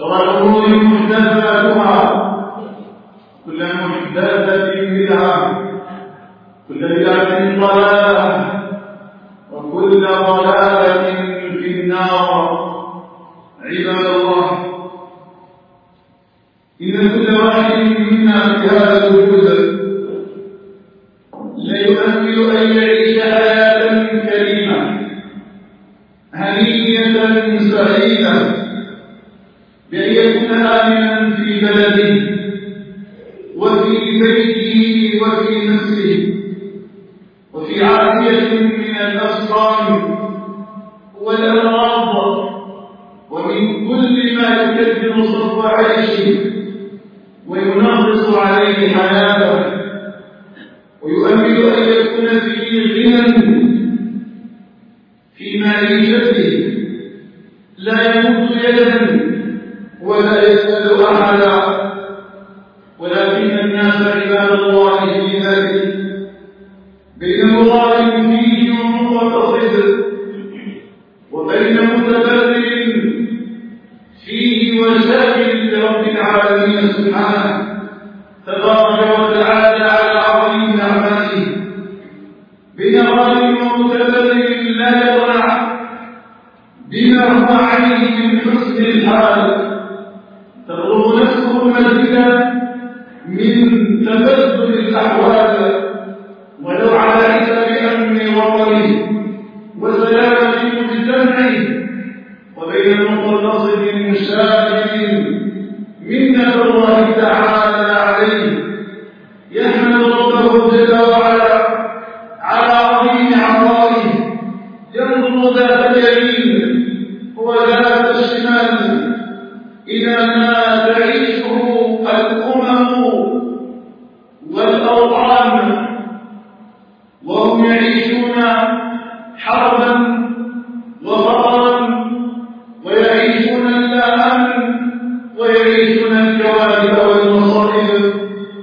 شر الأمور محدثاتها كل محدثة بدعة كل بدعة ضلالة وكل ضلالة في النار. عباد الله، إن كل واحد منا في هذا الوجود لا يؤمل أن يعيش حياة كريمة هنية سعيدة، بأن يكون آمنا في بلده وفي بيته وفي نفسه وفي عافية من الأسقام والأمراض ومن كل ما يكدر صفو عيشه وينغص عليه حياته، ويؤمل أن يكون في غنى في معيشته لا يمد يدا ولا يسأل أحدا. ولكن الناس عباد الله في ذلك بين مضار فيه ومقتصد، وبين متبرر فيه وشاكر لرب العالمين سبحانه تبارك وتعالى على عظيم نعمته، بين ظالم ومتبرر لا يطلع بما هو عليه من حسن الحال، تطلب نفسه المزيد من تبدل الأحوال ولو على حساب أمن وطنه وسلامة مجتمعه، وبين مقتصد شاكر منة الله تعالى عليه يحمد ربه جل وعلا على عظيم عطائه، ينظر ذات اليمين وذات الشمال إلى ما تعيشه الأمم والأوطان وهم يعيشون حربا وخطرا ويعيشون اللا أمن ويعيشون الكوارث والمصائب.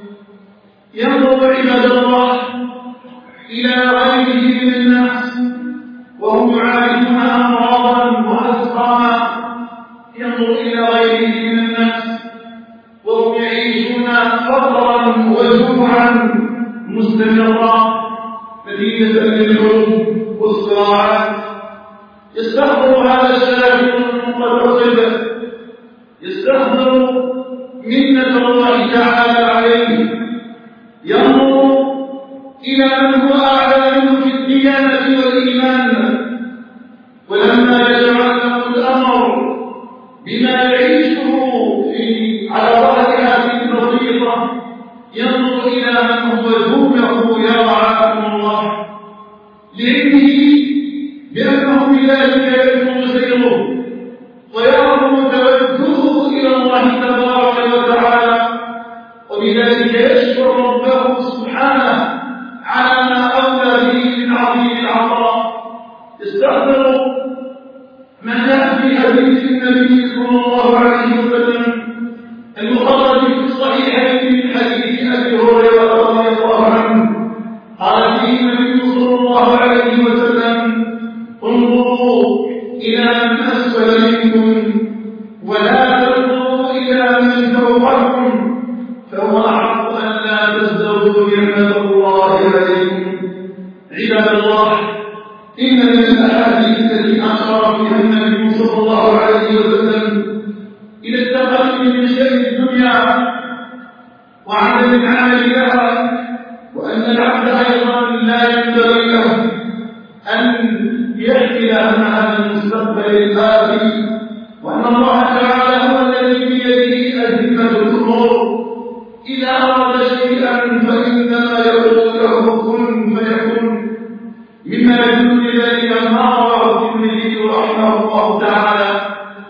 ينظر عباد الله إلى غيره من الناس وهم يعالجون أمراضا وأسقاما، ينظر إلى غيره من الناس وهم يعيشون فقرا وجوعا مستمرا نتيجة للحروب والصراعات. يستحضر هذا الشاكر المقتصد، يستحضر منة الله تعالى عليه، ينظر إلى من هو أعلى منه في الديانة والإيمان، ولما يتعلق الأمر بما يعيشه على ظهر هذه البسيطة ينظر إلى من هو دونه يرعاكم الله، لعلمه بأنه بذلك يكون سيره ويرغب توجهه إلى الله تبارك وتعالى، وبذلك يشكر ربه سبحانه على ما أولى به من عظيم العطاء. يستحضر ما جاء في حديث النبي صلى الله عليه وسلم المخرج في الصحيحين من حديث أبي هريرة رضي الله عنه، قال فيه النبي صلى الله عليه وسلم: انظروا إلى من أسفل منكم ولا تنظروا إلى من فوقكم، فهو أحق أن لا تزدروا نعمة الله عليكم. عباد الله، إن من الأحاديث التي أشار فيها النبي صلى الله عليه وسلم إلى التقلل من شأن الدنيا وعدم العمل لها، وأن العبد أيضا لا ينبغي له أن يحمل هم هذا المستقبل الآتي، وأن الله تعالى هو الذي بيده أزمة الأمور، إذا أراد شيئا فإنما يقول له كن فيكون، مما يدل ذلك ما رواه الترمذي رحمه الله تعالى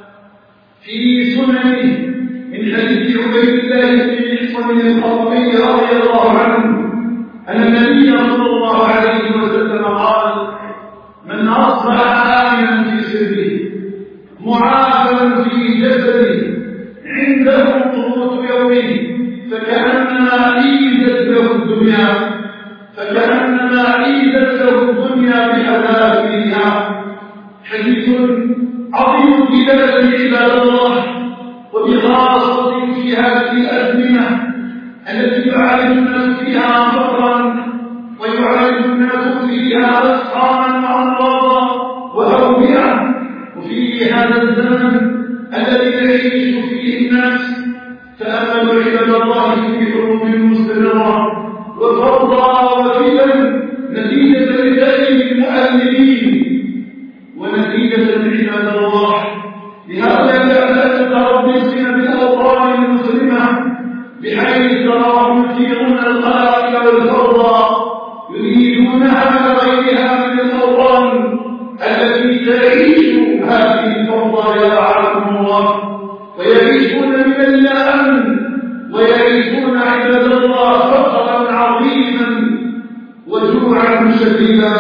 في سننه من حديث عبيد الله بن محصن الخطمي رضي الله عنه أن النبي صلى الله عليه وسلم قال: من أصبح آمنا في سره معافى في جسده عنده قوت يومه فكأنما عيدت له الدنيا بحذافيرها. حديث عظيم جدا عباد الله، يعيش فيه الناس. تأملوا عباد الله في حروب مستمرة وفوضى وفتن نتيجة لذلك المؤلمين ونتيجة عباد الله لهذا الإعلان التربصين بالأوطان المسلمة بحيث تراهم يثيرون القلاقل والفوضى يريدونها لغيرها من الأوطان التي تعيش هذه الفوضى يرعاكم الله، ويعيشون من الأمن ويعيشون عباد الله فقرا عظيما وجوعا شديدا.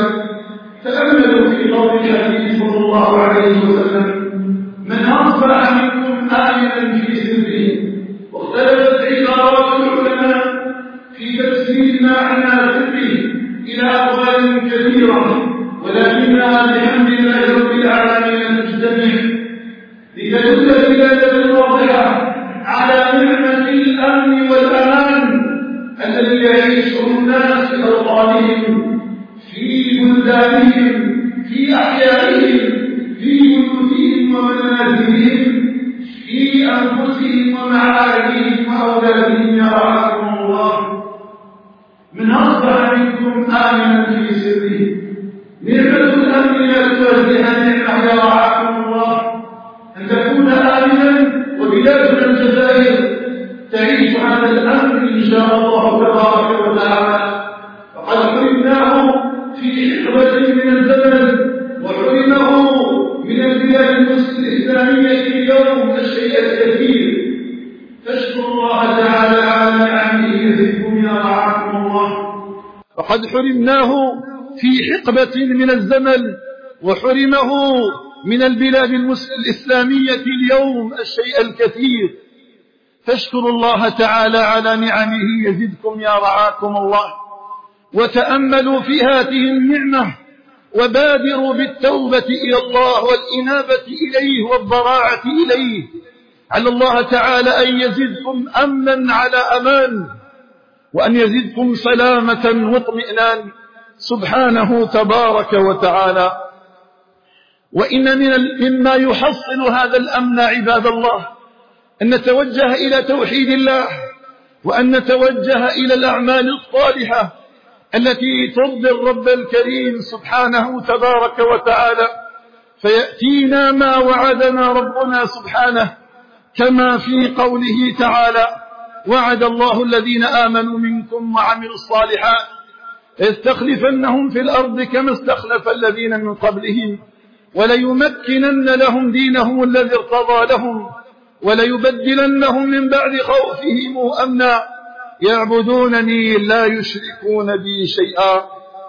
تأملوا في قول النبي صلى الله عليه وسلم: من أصبح منكم آمنا في سره. واختلفت عبارات العلماء في تفسير معنى سره إلى أقوال كثيرة، ولكنها بحمد الله رب العالمين تجتمع لتدل دلالة واضحة على نعمة الأمن والأمان الذي يعيشه الناس في أوطانهم، في بلدانهم، في أحيائهم، في بيوتهم ومنازلهم، في أنفسهم ومعارفهم وأولادهم يرعاكم الله. من أصبح منكم آمنا في سره. نعمة الأمن لا توازيها نعمة يرعاكم الله أن تكون آمنا، وبلادنا الجزائر تعيش هذا الأمر إن شاء الله تبارك وتعالى. فقد حرمناه في حقبة من الزمن، وحرمه من البلاد الإسلامية اليوم الشيء الكثير. فاشكروا الله تعالى على نعمه يزدكم يرعاكم الله. فقد حرمناه في حقبة من الزمن، وحرمه من البلاد الإسلامية اليوم الشيء الكثير. فاشكروا الله تعالى على نعمه يزدكم يرعاكم الله. وتأملوا في هذه النعمة، وبادروا بالتوبة إلى الله والإنابة إليه والضراعة إليه، على الله تعالى أن يزدكم أمنا على أمان، وأن يزدكم سلامة واطمئنان سبحانه تبارك وتعالى. وإن مما يحصل هذا الأمن عباد الله أن نتوجه إلى توحيد الله، وأن نتوجه إلى الأعمال الصالحة التي ترضي الرب الكريم سبحانه تبارك وتعالى، فيأتينا ما وعدنا ربنا سبحانه كما في قوله تعالى: وعد الله الذين آمنوا منكم وعملوا الصالحات يستخلفنهم في الأرض كما استخلف الذين من قبلهم وليمكنن لهم دينهم الذي ارتضى لهم وليبدلنهم من بعد خوفهم أمنا يعبدونني لا يشركون بي شيئا.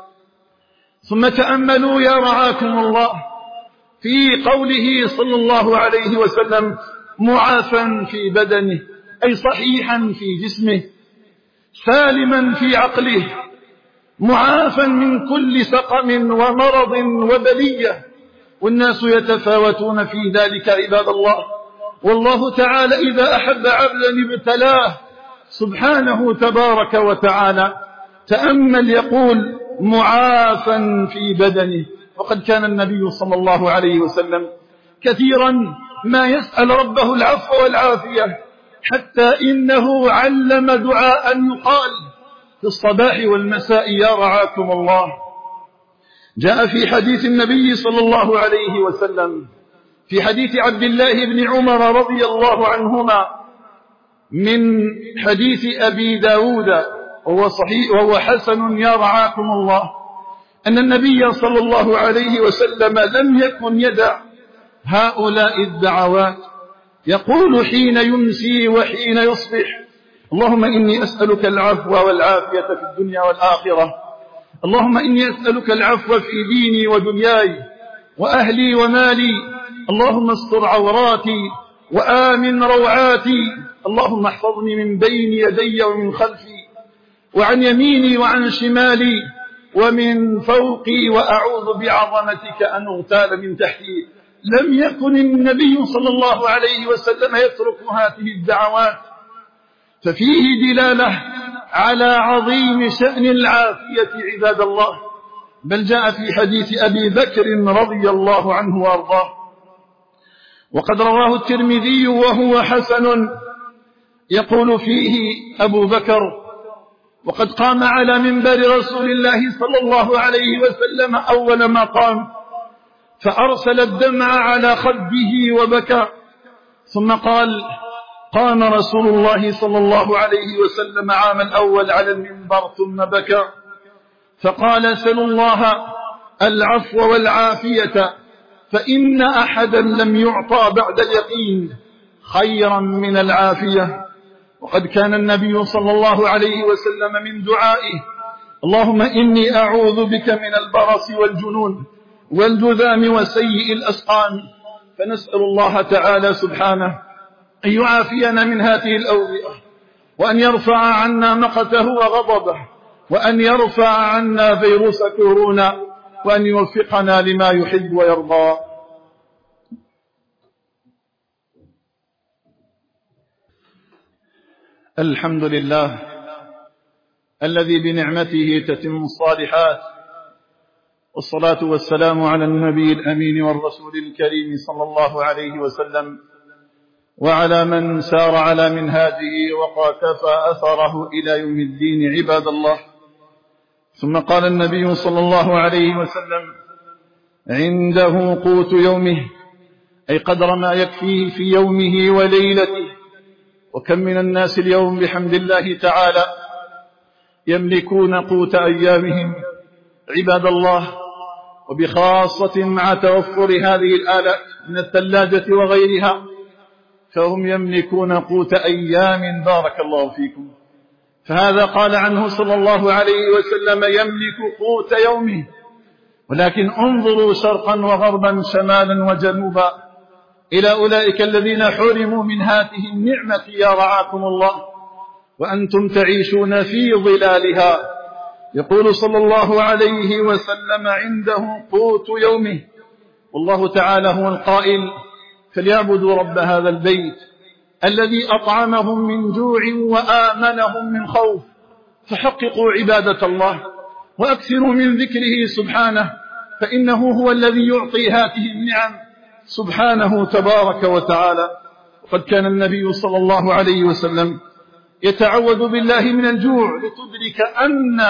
ثم تأملوا يا رعاكم الله في قوله صلى الله عليه وسلم: معافا في بدنه، أي صحيحا في جسمه، سالما في عقله، معافا من كل سقم ومرض وبلية. والناس يتفاوتون في ذلك عباد الله، والله تعالى إذا أحب عبدا ابتلاه سبحانه تبارك وتعالى. تأمل يقول: معافا في بدنه. وقد كان النبي صلى الله عليه وسلم كثيرا ما يسأل ربه العفو والعافية، حتى إنه علم دعاء يقال في الصباح والمساء: يا رعاكم الله. جاء في حديث النبي صلى الله عليه وسلم، في حديث عبد الله بن عمر رضي الله عنهما، من حديث أبي داود وهو صحيح وهو حسن: يا رعاكم الله، أن النبي صلى الله عليه وسلم لم يكن يدع هؤلاء الدعوات، يقول حين يمسي وحين يصبح: اللهم إني أسألك العفو والعافية في الدنيا والآخرة، اللهم إني أسألك العفو في ديني ودنياي وأهلي ومالي، اللهم استر عوراتي وآمن روعاتي، اللهم احفظني من بين يدي ومن خلفي وعن يميني وعن شمالي ومن فوقي، وأعوذ بعظمتك أن أغتال من تحتي. لم يكن النبي صلى الله عليه وسلم يترك هذه الدعوات، ففيه دلالة على عظيم شأن العافية عباد الله. بل جاء في حديث أبي بكر رضي الله عنه وأرضاه: وقد رواه الترمذي وهو حسن، يقول فيه أبو بكر: وقد قام على منبر رسول الله صلى الله عليه وسلم أول ما قام فأرسل الدمع على خده وبكى، ثم قال: قام رسول الله صلى الله عليه وسلم عام الأول على المنبر ثم بكى فقال: سلوا الله العفو والعافية، فإن أحدا لم يعطى بعد اليقين خيرا من العافية. وقد كان النبي صلى الله عليه وسلم من دعائه: اللهم إني أعوذ بك من البرص والجنون والجذام وسيء الأسقام. فنسأل الله تعالى سبحانه أن يعافينا من هذه الأوبئة، وأن يرفع عنا مقته وغضبه، وأن يرفع عنا فيروس كورونا، وأن يوفقنا لما يحب ويرضى. الحمد لله الذي بنعمته تتم الصالحات، والصلاة والسلام على النبي الأمين والرسول الكريم صلى الله عليه وسلم، وعلى من سار على منهاجه وقاتفى أثره إلى يوم الدين. عباد الله، ثم قال النبي صلى الله عليه وسلم: عنده قوت يومه، أي قدر ما يكفيه في يومه وليلته. وكم من الناس اليوم بحمد الله تعالى يملكون قوت أيامهم عباد الله، وبخاصة مع توفر هذه الآلات من الثلاجة وغيرها، فهم يملكون قوت أيام. بارك الله فيكم. فهذا قال عنه صلى الله عليه وسلم: يملك قوت يومه. ولكن انظروا شرقا وغربا شمالا وجنوبا إلى أولئك الذين حرموا من هذه النعمة يا رعاكم الله، وأنتم تعيشون في ظلالها. يقول صلى الله عليه وسلم: عنده قوت يومه. والله تعالى هو القائل: فليعبدوا رب هذا البيت الذي أطعمهم من جوع وآمنهم من خوف. فحققوا عبادة الله وأكثروا من ذكره سبحانه، فإنه هو الذي يعطي هذه النعم سبحانه تبارك وتعالى. وقد كان النبي صلى الله عليه وسلم يتعوذ بالله من الجوع لتدرك أن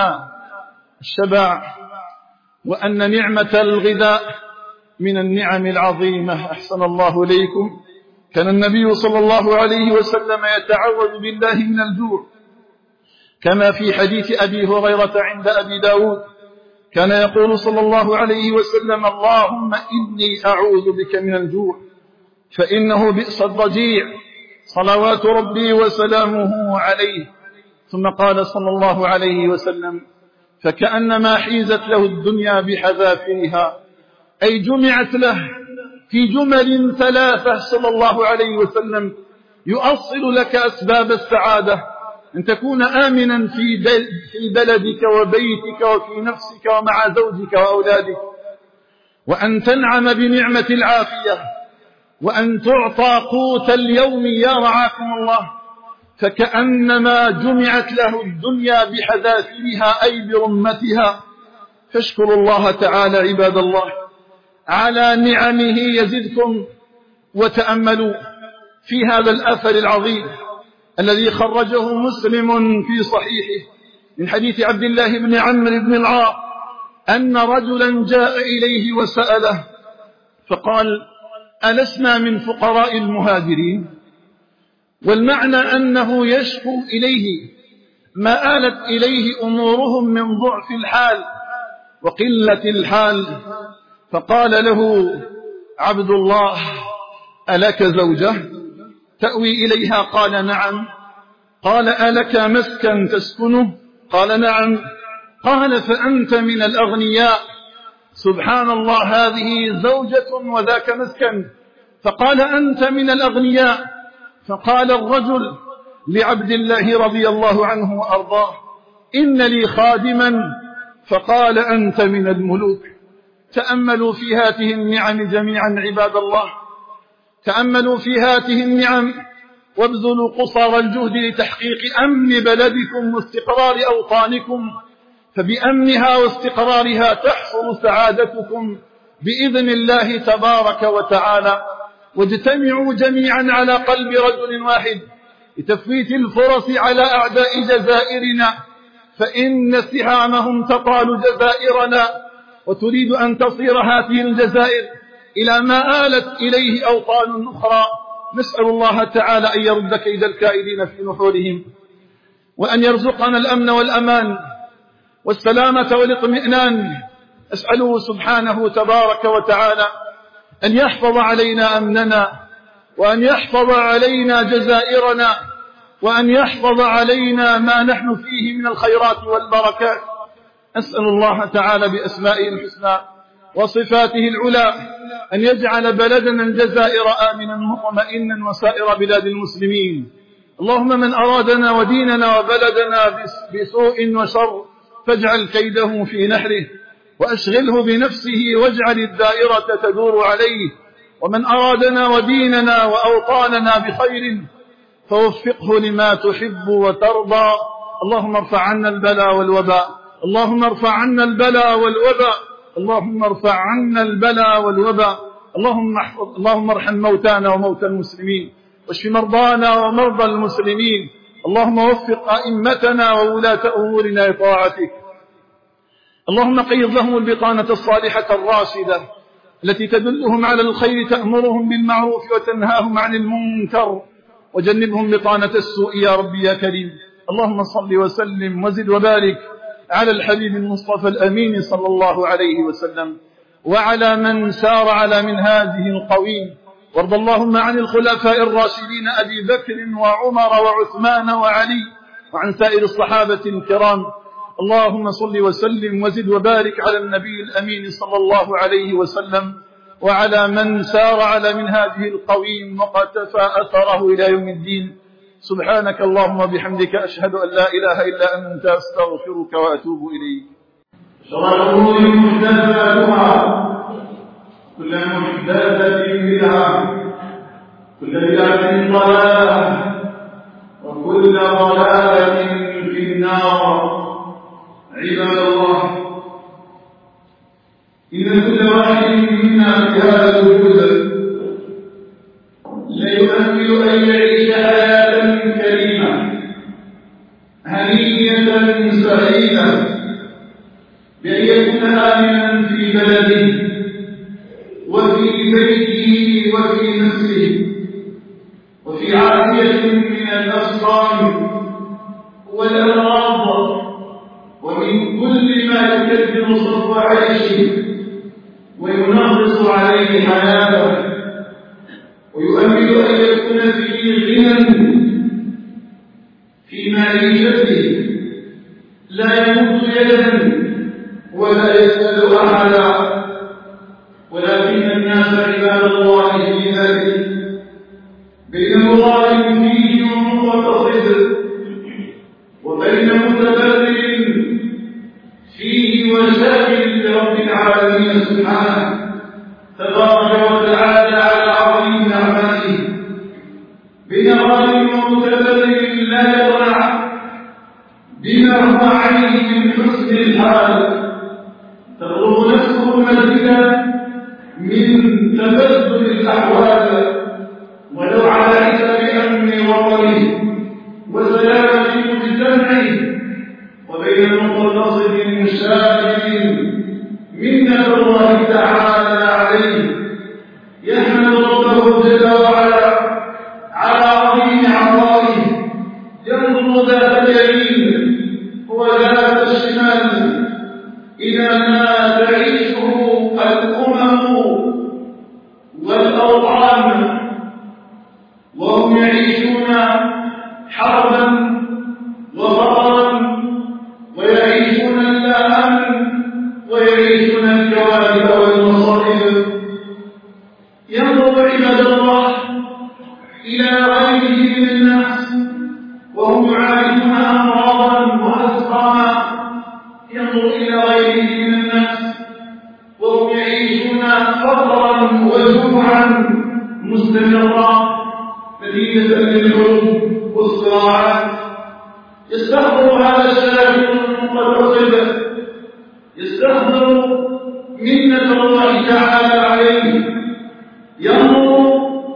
الشبع وأن نعمة الغذاء من النعم العظيمة. أحسن الله إليكم. كان النبي صلى الله عليه وسلم يتعوذ بالله من الجوع، كما في حديث أبي هريرة عند أبي داود كان يقول صلى الله عليه وسلم: اللهم إني أعوذ بك من الجوع فإنه بئس الضجيع، صلوات ربي وسلامه عليه. ثم قال صلى الله عليه وسلم: فكأنما حيزت له الدنيا بحذافيرها، أي جمعت له في جمل ثلاثة صلى الله عليه وسلم يؤصل لك أسباب السعادة: أن تكون آمنا في بلدك وبيتك وفي نفسك ومع زوجك وأولادك، وأن تنعم بنعمة العافية، وأن تعطى قوت اليوم يا رعاكم الله. فكأنما جمعت له الدنيا بحذافيرها أي برمتها. فاشكروا الله تعالى عباد الله على نعمه يزدكم. وتأملوا في هذا الأثر العظيم الذي خرجه مسلم في صحيحه من حديث عبد الله بن عمرو بن العاص أن رجلا جاء إليه وسأله فقال: ألسنا من فقراء المهاجرين؟ والمعنى أنه يشكو إليه ما آلت إليه أمورهم من ضعف الحال وقلة الحال. فقال له عبد الله: ألك زوجة تأوي إليها؟ قال: نعم. قال: ألك مسكن تسكنه؟ قال: نعم. قال: فأنت من الأغنياء. سبحان الله، هذه زوجة وذاك مسكن. فقال: أنت من الأغنياء. فقال الرجل لعبد الله رضي الله عنه وأرضاه: إن لي خادما. فقال: أنت من الملوك. تأملوا في هذه النعم جميعا عباد الله، تأملوا في هذه النعم وابذلوا قصارى الجهد لتحقيق أمن بلدكم واستقرار أوطانكم، فبأمنها واستقرارها تحصل سعادتكم بإذن الله تبارك وتعالى. واجتمعوا جميعا على قلب رجل واحد لتفويت الفرص على أعداء جزائرنا، فإن سهامهم تطال جزائرنا، وتريد أن تصير هذه الجزائر إلى ما آلت إليه أوطان أخرى. نسأل الله تعالى أن يرد كيد الكائدين في نحورهم، وأن يرزقنا الأمن والأمان والسلامة والاطمئنان. أسأله سبحانه تبارك وتعالى أن يحفظ علينا أمننا، وأن يحفظ علينا جزائرنا، وأن يحفظ علينا ما نحن فيه من الخيرات والبركات. أسأل الله تعالى بأسمائه الحسنى وصفاته العلى أن يجعل بلدنا الجزائر آمنا مطمئنا وسائر بلاد المسلمين. اللهم من أرادنا وديننا وبلدنا بسوء وشر فاجعل كيده في نحره وأشغله بنفسه واجعل الدائرة تدور عليه، ومن أرادنا وديننا وأوطاننا بخير فوفقه لما تحب وترضى. اللهم ارفع عنا البلاء والوباء، اللهم ارفع عنا البلاء والوباء، اللهم ارفع عنا البلاء والوباء. اللهم ارحم موتانا وموتى المسلمين، واشف مرضانا ومرضى المسلمين. اللهم وفق أئمتنا وولاة أمورنا لطاعتك. اللهم قيض لهم البطانة الصالحة الراشدة التي تدلهم على الخير، تأمرهم بالمعروف وتنهاهم عن المنكر، وجنبهم بطانة السوء يا ربي يا كريم. اللهم صل وسلم وزد وبارك على الحبيب المصطفى الأمين صلى الله عليه وسلم، وعلى من سار على منهاجه القويم. وارض اللهم عن الخلفاء الراشدين أبي بكر وعمر وعثمان وعلي، وعن سائر الصحابة الكرام. اللهم صل وسلم وزد وبارك على النبي الأمين صلى الله عليه وسلم، وعلى من سار على منهاجه القويم وقتفى أثره إلى يوم الدين. سبحانك اللهم وبحمدك أشهد أن لا إله إلا أنت أستغفرك وأتوب إليك. شر الأمور محدثاتها، كل محدثة بدعة، كل بدعة ضلالة، وكل ضلالة في النار. عباد الله، إن كل واحد منا في هذا الوجود ليؤمل أن يعيش حياة كريمة هنية سعيدة، بأن يكون آمنا في بلده وفي بيته وفي نفسه وفي عافية من الأسقام والأمراض ومن كل ما يكدر صفو عيشه وينغص عليه حياته، ويؤمل أن يكون فيه غنى في معيشته لا يمد يدا ولا يسأل أحدا. ولكن الناس عباد الله في ذلك بين مظالم فيه ومقتصد، وبين متبرر فيه وشاكر لرب العالمين سبحانه تبارك وتعالى على عظيم نعمته، بين ظالم ومتبرر لا يطلع بما هو عليه من حسن الحال، تطلب نفسه المزيد من تبدل الأحوال ولو على حساب أمن وطنه وسلامة مجتمعه، وبين مقتصد شاكر منة الله تعالى عليه يحمد ربه جل وعلا على عظيم عطائه، ينظر ذات اليمين وذات الشمال إلى ما تعيشه الأمم والأوطان، وهم يعيشون حربا وفقرا، ويعيشون الأمن، ويعيشون الكوارث والمصائب. ينظر عباد الله إلى غيره من الناس وهم يعالجون أمراضا وأسقاما، ينظر إلى غيره من الناس وهم يعيشون فقرا وجوعا مستمرا نتيجة للحروب والصراعات. يستحضر هذا الشاكر المقتصد، يستحضر منة الله تعالى عليه، ينظر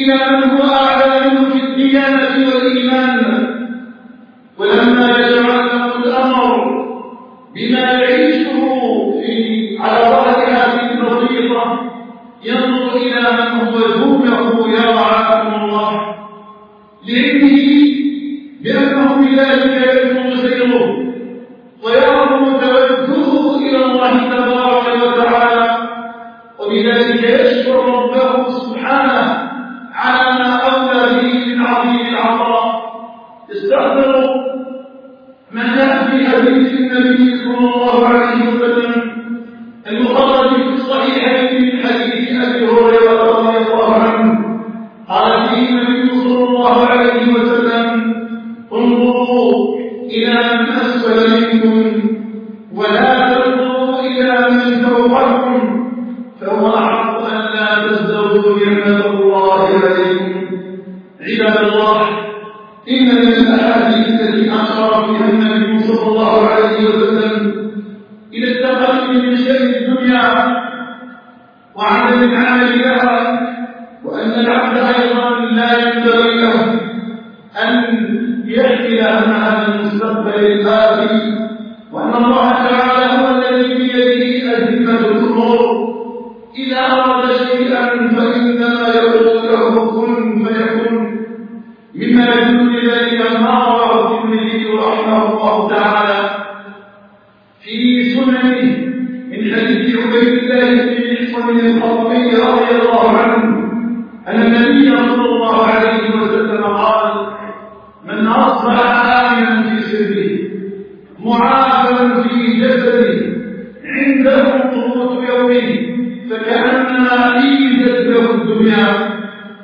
إلى من هو أعلى منه في الديانة والإيمان. ولما يتعلق الأمر بما يعيشه على ظهر هذه البسيطة ينظر إلى من هو دونه يا رعاكم الله، لعلمه بأنه بذلك يكون سيره ويعظم توجهه إلى الله تبارك وتعالى، وبذلك يشكر ربه سبحانه على ما أولى به من عظيم العطاء. استحضروا ما جاء في حديث النبي صلى الله عليه وسلم المخرج في الصحيحين من حديث أبي هريرة رضي الله عنه، قال فيه النبي صلى الله عليه وسلم: انظروا إلى من أسفل منكم ولا تنظروا إلى من فوقكم، فهو أحق أن لا تزدروا نعمة الله عليكم. عباد الله، إن من الأحاديث التي أشار فيها النبي صلى الله عليه وسلم إلى التقلل من شأن الدنيا وعدم العمل لها، وأن العبد أيضا لا ينبغي له أن يحمل هم هذا المستقبل الآتي، وأن الله تعالى هو الذي بيده أزمة الأمور، إذا أراد شيئا فإنما يقول له كن فيكون، مما يدل ذلك ما رواه الترمذي رحمه الله تعالى في سننه من حديث عبيد الله بن محصن الخطبي رضي الله عنه أن النبي صلى الله عليه وسلم قال: من أصبح آمنا في سره معافى في جسده عنده قوت يومه فكأنما عيدت له الدنيا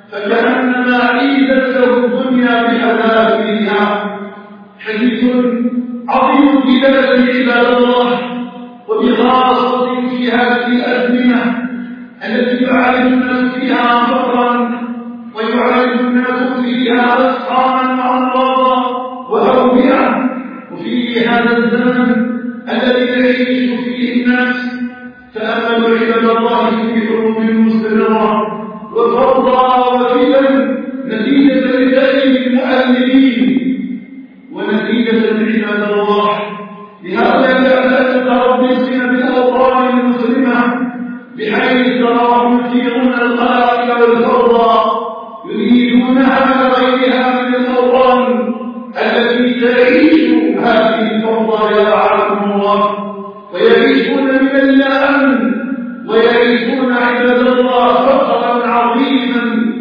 بحذافيرها. حديث عظيم الدلالة عباد الله، وبخاصة في هذه الأزمنة التي يعالج الناس فيها فقرا ويعالج الناس فيها أسقاما وأمراضا وأوبئة، وفي هذا الزمن الذي يعيش فيه الناس تأملوا عباد الله في حروب مستمرة وفوضى وفتن نتيجة لذلك المؤلمين ونتيجة عباد الله لهؤلاء المتربصين بالأوطان المسلمة، بحيث تراهم يثيرون القلاقل والفوضى يريدونها لغيرها من الأوطان التي تعيش هذه الفوضى يا رعاكم الله، ويعيشون من اللا أمن، ويعيشون عباد الله فقرا عظيما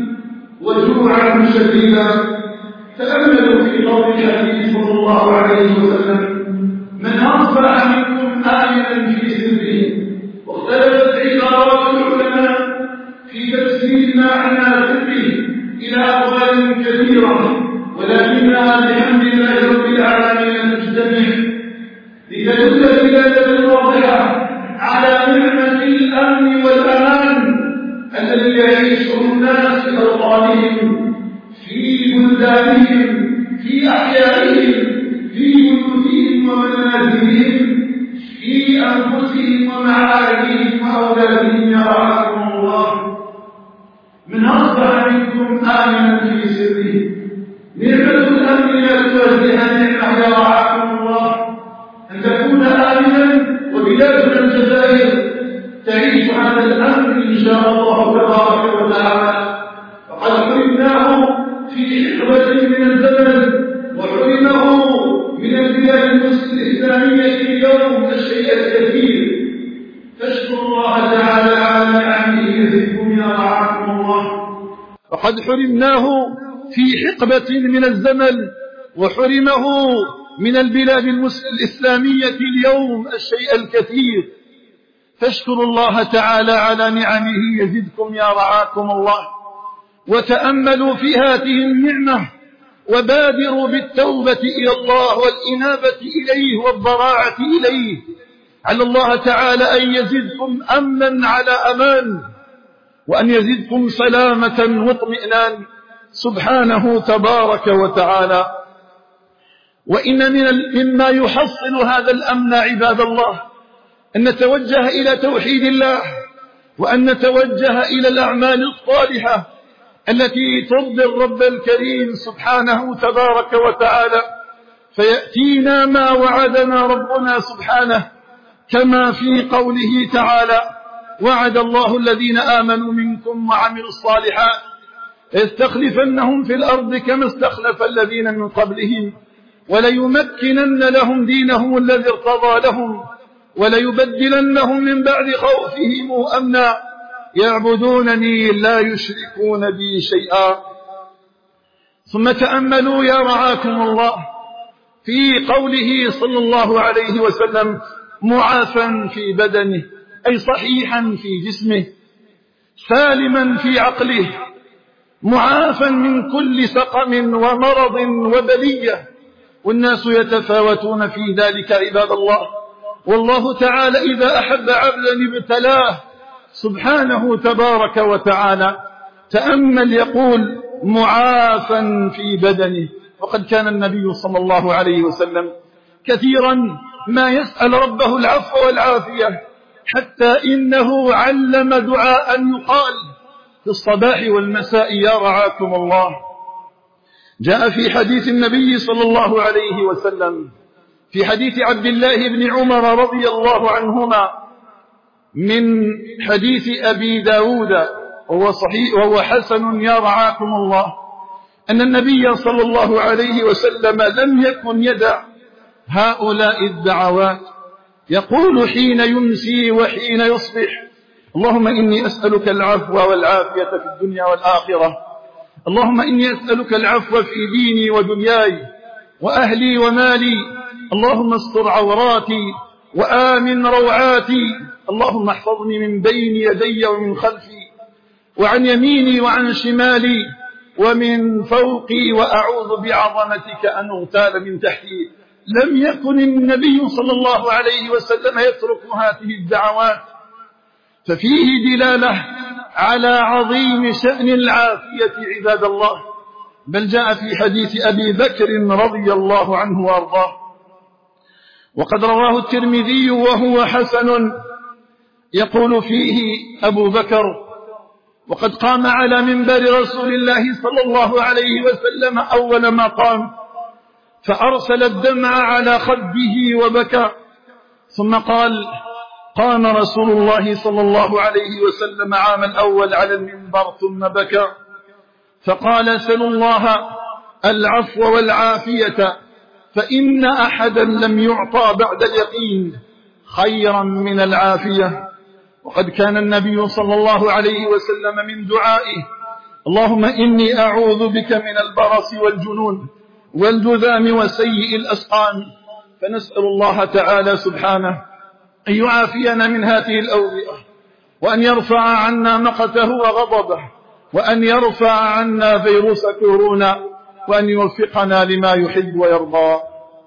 وجوعا شديدا. تأملوا في قول النبي صلى الله عليه وسلم: من أصبح منكم آمنا في سره. واختلفت عبارات العلماء في تفسير معنى سره إلى أقوال كثيرة، ولكنها بحمد الله رب العالمين تجتمع لتدل دلالة واضحة على نعمة الأمن والأمان الذي يعيشه الناس في أوطانهم، في بلدانهم، في أحيائهم، في بيوتهم ومنازلهم، في أنفسهم ومعارفهم وأولادهم يا رحمكم الله. من أصبح منكم آمنا في سره. نعمة الأمن لا توزيها نعمة يا رحمكم الله، أن تكون آمنا، وبلادنا الجزائر تعيش هذا الأمر إن شاء الله تبارك وتعالى، فقد حرمناه في حقبة من الزمن، وحرمه من البلاد الإسلامية اليوم الشيء الكثير. فاشكروا الله تعالى على نعمه يزدكم يا رعاكم الله. فقد حرمناه في حقبة من الزمن، وحرمه من البلاد الإسلامية اليوم الشيء الكثير. فاشكروا الله تعالى على نعمه يزدكم يا رعاكم الله، وتأملوا في هذه النعمة، وبادروا بالتوبة إلى الله والإنابة إليه والضراعة إليه، على الله تعالى أن يزدكم أمنا على أمان، وأن يزدكم سلامة واطمئنان سبحانه تبارك وتعالى. وإن مما يحصل هذا الأمن عباد الله أن نتوجه إلى توحيد الله، وأن نتوجه إلى الأعمال الصالحة التي ترضي الرب الكريم سبحانه تبارك وتعالى، فيأتينا ما وعدنا ربنا سبحانه كما في قوله تعالى: وعد الله الذين آمنوا منكم وعملوا الصالحات يستخلفنهم في الأرض كما استخلف الذين من قبلهم وليمكنن لهم دينهم الذي ارتضى لهم وليبدلنهم من بعد خوفهم أمنا يعبدونني لا يشركون بي شيئا. ثم تأملوا يا رعاكم الله في قوله صلى الله عليه وسلم: معافى في بدنه، أي صحيحا في جسمه، سالما في عقله، معافى من كل سقم ومرض وبلية. والناس يتفاوتون في ذلك عباد الله، والله تعالى إذا أحب عبدا ابتلاه سبحانه تبارك وتعالى. تأمل يقول: معافى في بدنه. وقد كان النبي صلى الله عليه وسلم كثيرا ما يسأل ربه العفو والعافية، حتى إنه علم دعاء يقال في الصباح والمساء يا رعاكم الله. جاء في حديث النبي صلى الله عليه وسلم في حديث عبد الله بن عمر رضي الله عنهما من حديث أبي داود وهو صحيح وهو حسن يا رعاكم الله، أن النبي صلى الله عليه وسلم لم يكن يدع هؤلاء الدعوات، يقول حين يمسي وحين يصبح: اللهم إني أسألك العفو والعافية في الدنيا والآخرة، اللهم إني أسألك العفو في ديني ودنياي وأهلي ومالي، اللهم استر عوراتي وآمن روعاتي، اللهم احفظني من بين يدي ومن خلفي وعن يميني وعن شمالي ومن فوقي، وأعوذ بعظمتك أن أغتال من تحتي. لم يكن النبي صلى الله عليه وسلم يترك هذه الدعوات، ففيه دلالة على عظيم شأن العافية عباد الله. بل جاء في حديث أبي بكر رضي الله عنه وأرضاه، وقد رواه الترمذي وهو حسن، يقول فيه أبو بكر: وقد قام على منبر رسول الله صلى الله عليه وسلم أول ما قام فأرسل الدمع على خده وبكى، ثم قال: قام رسول الله صلى الله عليه وسلم عام الأول على المنبر ثم بكى فقال: سلوا الله العفو والعافية، فإن أحدا لم يعطى بعد اليقين خيرا من العافية. وقد كان النبي صلى الله عليه وسلم من دعائه: اللهم إني أعوذ بك من البرص والجنون والجذام وسيء الأسقام. فنسأل الله تعالى سبحانه أن يعافينا من هذه الأوبئة، وأن يرفع عنا مقته وغضبه، وأن يرفع عنا فيروس كورونا، وأن يوفقنا لما يحب ويرضى.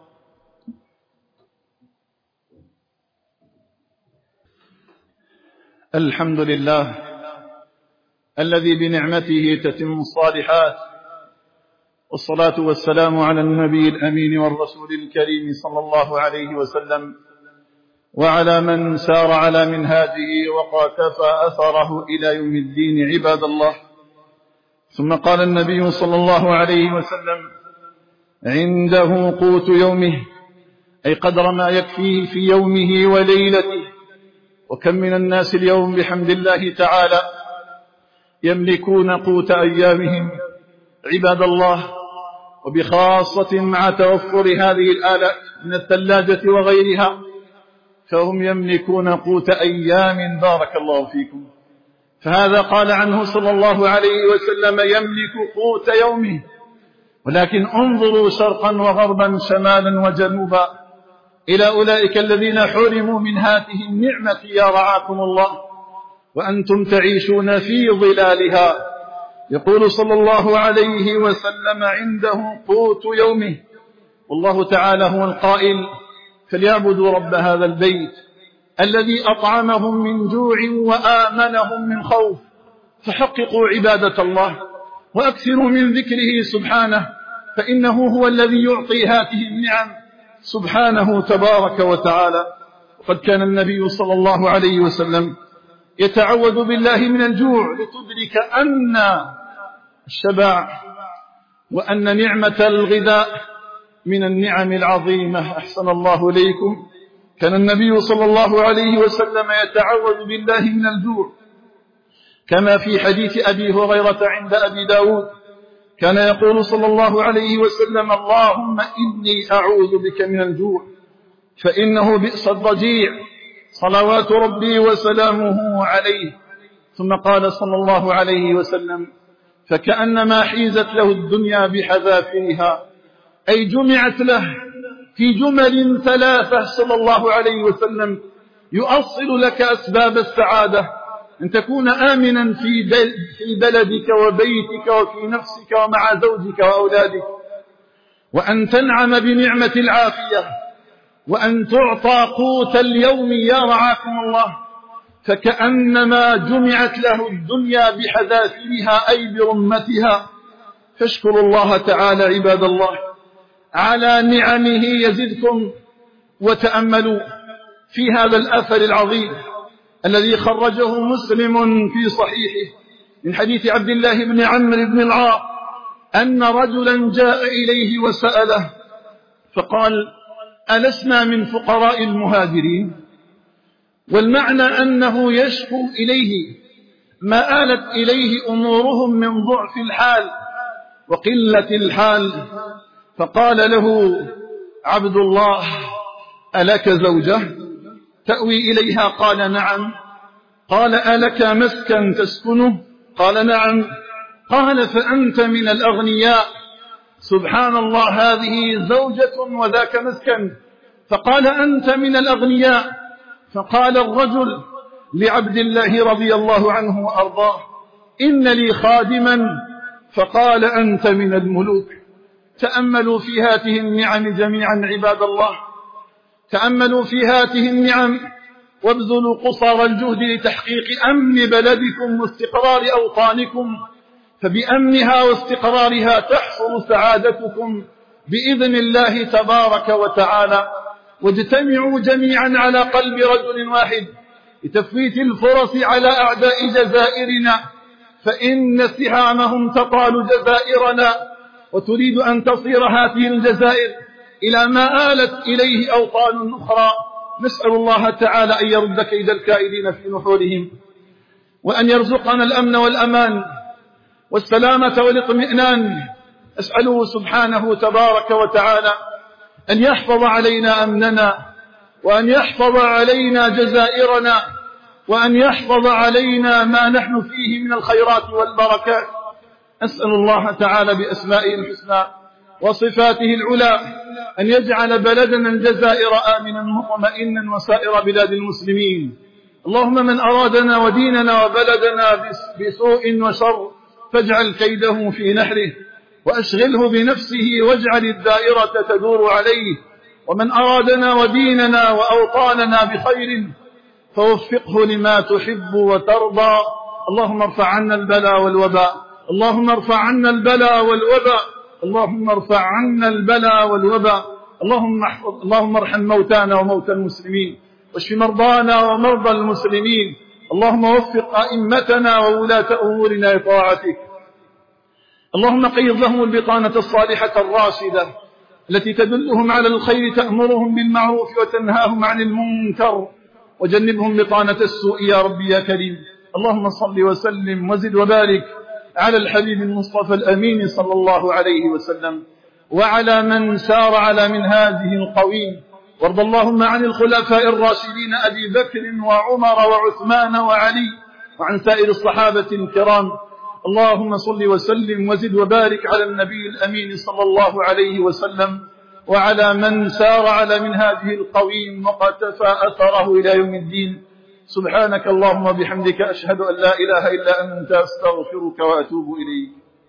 الحمد لله الذي بنعمته تتم الصالحات، والصلاة والسلام على النبي الأمين والرسول الكريم صلى الله عليه وسلم، وعلى من سار على منهاجه وقاتفى أثره إلى يوم الدين. عباد الله، ثم قال النبي صلى الله عليه وسلم: عنده قوت يومه، أي قدر ما يكفيه في يومه وليلته. وكم من الناس اليوم بحمد الله تعالى يملكون قوت أيامهم عباد الله، وبخاصة مع توفر هذه الآلات من الثلاجة وغيرها، فهم يملكون قوت أيام. بارك الله فيكم. فهذا قال عنه صلى الله عليه وسلم: يملك قوت يومه. ولكن انظروا شرقا وغربا شمالا وجنوبا إلى أولئك الذين حرموا من هذه النعمة يا رعاكم الله، وأنتم تعيشون في ظلالها. يقول صلى الله عليه وسلم: عنده قوت يومه. والله تعالى هو القائل: فليعبدوا رب هذا البيت الذي أطعمهم من جوع وآمنهم من خوف. فحققوا عبادة الله وأكثروا من ذكره سبحانه، فإنه هو الذي يعطي هذه النعم سبحانه تبارك وتعالى. وقد كان النبي صلى الله عليه وسلم يتعوذ بالله من الجوع لتدرك أن الشبع، وأن نعمة الغذاء من النعم العظيمة. أحسن الله إليكم. كان النبي صلى الله عليه وسلم يتعوذ بالله من الجوع، كما في حديث أبي هريرة عند أبي داود كان يقول صلى الله عليه وسلم: اللهم إني أعوذ بك من الجوع فإنه بئس الضجيع، صلوات ربي وسلامه عليه. ثم قال صلى الله عليه وسلم: فكأنما حيزت له الدنيا بحذافيرها، أي جمعت له في جمل ثلاثة صلى الله عليه وسلم يؤصل لك أسباب السعادة: أن تكون آمنا في بلدك وبيتك وفي نفسك ومع زوجك وأولادك، وأن تنعم بنعمة العافية، وأن تعطى قوت اليوم يا رعاكم الله. فكأنما جمعت له الدنيا بحذافيرها أي برمتها. فاشكروا الله تعالى عباد الله على نعمه يزدكم. وتأملوا في هذا الأثر العظيم الذي خرجه مسلم في صحيحه من حديث عبد الله بن عمرو بن العاص أن رجلا جاء إليه وسأله فقال: ألسنا من فقراء المهاجرين؟ والمعنى أنه يشكو إليه ما آلت إليه أمورهم من ضعف الحال وقلة الحال. فقال له عبد الله: ألك زوجة تأوي إليها؟ قال: نعم. قال: ألك مسكن تسكنه؟ قال: نعم. قال: فأنت من الأغنياء. سبحان الله، هذه زوجة وذاك مسكن. فقال: أنت من الأغنياء. فقال الرجل لعبد الله رضي الله عنه وأرضاه: إن لي خادما. فقال: أنت من الملوك. تأملوا في هذه النعم جميعا عباد الله، تأملوا في هذه النعم وابذلوا قصارى الجهد لتحقيق أمن بلدكم واستقرار أوطانكم، فبأمنها واستقرارها تحصل سعادتكم بإذن الله تبارك وتعالى. واجتمعوا جميعا على قلب رجل واحد لتفويت الفرص على أعداء جزائرنا، فإن سهامهم تطال جزائرنا، وتريد أن تصير هذه الجزائر إلى ما آلت إليه أوطان أخرى. نسأل الله تعالى أن يرد كيد الكائدين في نحورهم، وأن يرزقنا الأمن والأمان والسلامة والاطمئنان. أسأله سبحانه تبارك وتعالى أن يحفظ علينا أمننا، وأن يحفظ علينا جزائرنا، وأن يحفظ علينا ما نحن فيه من الخيرات والبركات. أسأل الله تعالى بأسمائه الحسنى وصفاته العلى أن يجعل بلدنا الجزائر آمنا مطمئنا وسائر بلاد المسلمين. اللهم من أرادنا وديننا وبلدنا بسوء وشر فاجعل كيده في نحره وأشغله بنفسه واجعل الدائرة تدور عليه، ومن أرادنا وديننا وأوطاننا بخير فوفقه لما تحب وترضى. اللهم ارفع عنا البلاء والوباء، اللهم ارفع عنا البلاء والوباء، اللهم ارفع عنا البلاء والوباء. اللهم ارحم موتانا وموتى المسلمين، واشف مرضانا ومرضى المسلمين. اللهم وفق أئمتنا وولاة أمورنا لطاعتك. اللهم قيض لهم البطانة الصالحة الراشدة التي تدلهم على الخير، تأمرهم بالمعروف وتنهاهم عن المنكر، وجنبهم بطانة السوء يا ربي يا كريم. اللهم صل وسلم وزد وبارك على الحبيب المصطفى الأمين صلى الله عليه وسلم، وعلى من سار على منهاجه القويم. وارض اللهم عن الخلفاء الراشدين أبي بكر وعمر وعثمان وعلي، وعن سائر الصحابة الكرام. اللهم صل وسلم وزد وبارك على النبي الأمين صلى الله عليه وسلم، وعلى من سار على منهاجه القويم وقتفى أثره إلى يوم الدين. سبحانك اللهم وبحمدك أشهد أن لا إله إلا أنت أستغفرك وأتوب إليك.